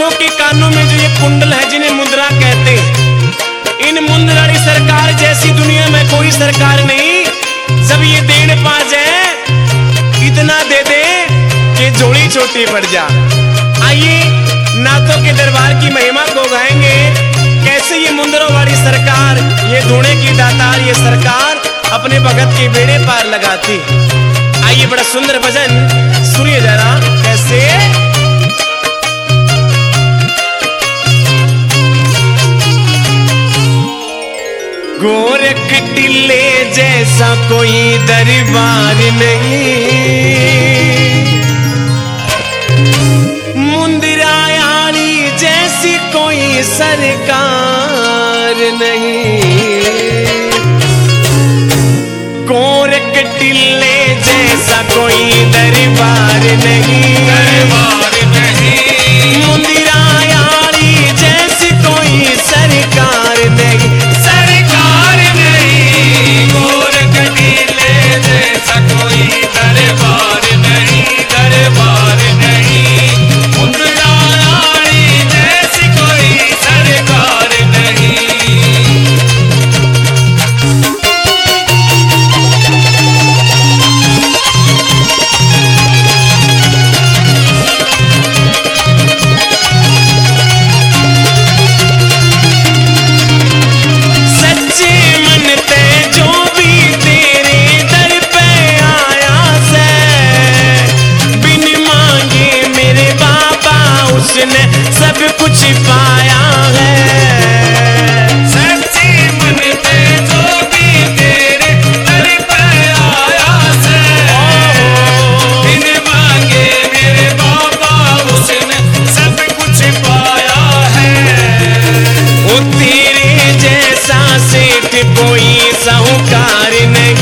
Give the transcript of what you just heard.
संतों के कानों में जो ये कुंडल है जिन्हें मुद्रा कहते, इन मुंद्राड़ी सरकार जैसी दुनिया में कोई सरकार नहीं। जब ये देन पा जाए इतना दे दे कि झोली छोटी पड़ जा। आइए नाथों के दरबार की महिमा को गाएंगे, कैसे ये मुंद्रों वाली सरकार, ये धूणे की दातार ये सरकार अपने भगत के बेड़े पार लगाती। आइए बड़ा सुंदर भजन सुनिए जरा कैसे। गोरख टिल्ले जैसा कोई दरबार नहीं, मुंदरायाली जैसी कोई सरकार नहीं। गोरख टिल्ले जैसा कोई दरबार नहीं, दरबार नहीं। मुंदरायाली जैसी कोई सरकार नहीं, गोरख टिल्ले जैसा कोई दरबार नहीं, दरबार नहीं। मुंदरायाली जैसी कोई सरकार नहीं। उसने सब कुछ पाया है, सच्ची मन पे जो भी तेरे दर पे आया से। बिन मांगे मेरे बाबा उसने सब कुछ पाया है। वो तेरे जैसा सेठ कोई साहूकार नहीं,